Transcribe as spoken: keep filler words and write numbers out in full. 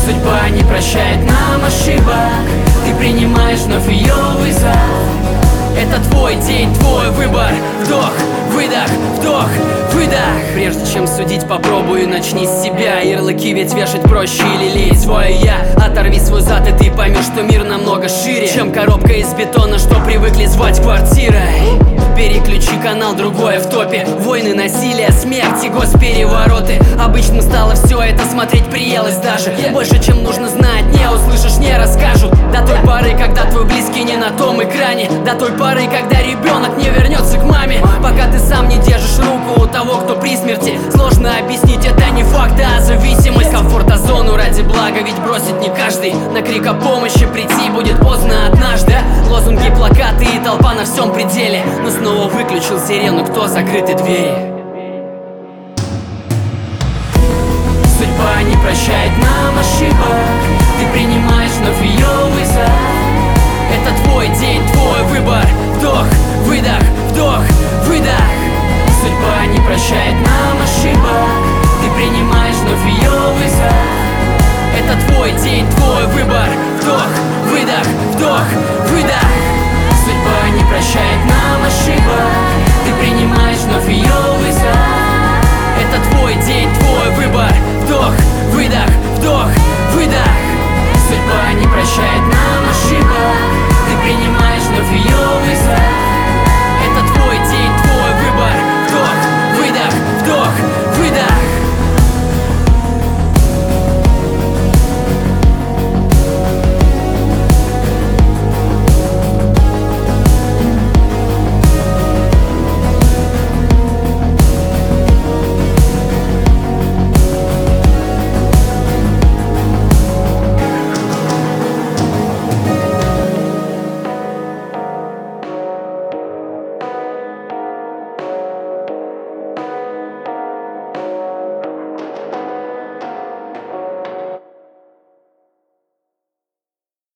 Судьба не прощает нам ошибок, ты принимаешь вновь ее вызов. Это твой день, твой выбор. Вдох, выдох, вдох, выдох. Прежде чем судить, попробую, начни с себя. Ярлыки ведь вешать проще или леять свое я. Оторви свой зад, и ты поймешь, что мир намного шире, чем коробка из бетона, что привыкли звать квартирой. Переключи канал, другое в топе. Войны, насилие, смерть и госперевороты. Обычно стало все это смотреть, приелось даже. Больше, чем нужно знать, не услышишь, не расскажут. До той поры, когда твой близкий не на том экране. До той поры, когда ребенок не вернется к маме. Пока ты сам не держишь руку у того, кто при смерти. Сложно объяснить, это не факт, а зависимость. Комфорта зону ради блага, ведь бросить не каждый. На крик о помощи прийти будет поздно однажды. Лозунги, плакаты и толпа на всем пределе. Но снова выключил сирену, кто закрыты двери. Судьба не прощает нам ошибок, ты принимаешь вновь ее вызов. Это твой день, твой выбор. Вдох, выдох, вдох, выдох. Судьба не прощает нам ошибок, ты принимаешь вновь ее вызов. Это твой день, твой выбор. Вдох, выдох, вдох, выдох. Судьба не прощает нам ошибок, ты принимаешь вновь ее вызов.